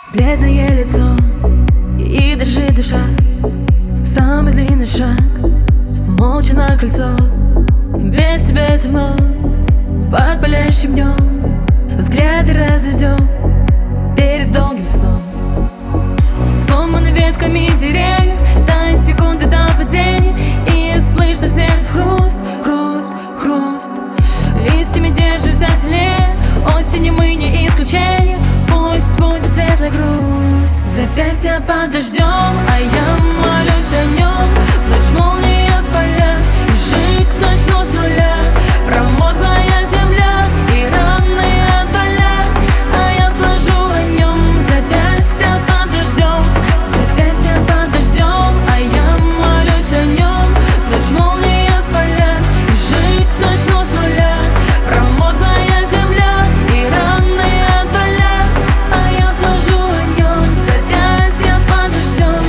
Бледное лицо и дрожит душа. Самый длинный шаг, молча на крыльцо. Без тебя темно, под палящим днем. Взгляды разведем перед долгим сном. Сломаны ветками деревьев, тают секунды до падения. И слышно в сердце хруст, хруст, хруст. Листьями держимся сильнее, осенью мы не исключение. Пусть будет светлая грусть. Запястья под дождем, а я молюсь о нем. В ночь молнии спалят, и жить начну с нуля. Промозглая земля и раны от боля, а я сложу о нем. Запястья под дождем, запястья под дождем, а я молюсь о нем. В ночь молнии спалят, и жить начну с нуля. Промозглая земля и раны от боля, а я сложу о нем. Запястья под дождем.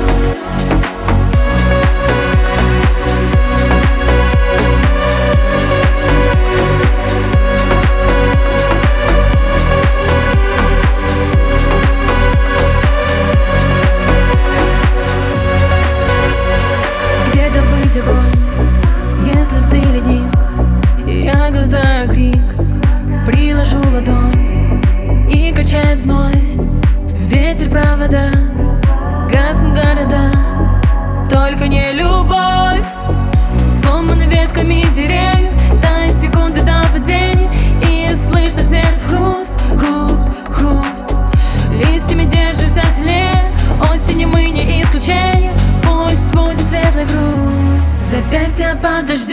Где добыть огонь, если ты ледник? Я глотаю крик, приложу ладонь и качает вновь ветер провода. Гаснут города, только не любовь. Сломаны ветками деревьев, тают секунды до падения. И слышно в сердце хруст, хруст, хруст. Листьями держимся сильнее, осенью мы не исключение. Пусть будет светлая грусть. Запястья под дождем.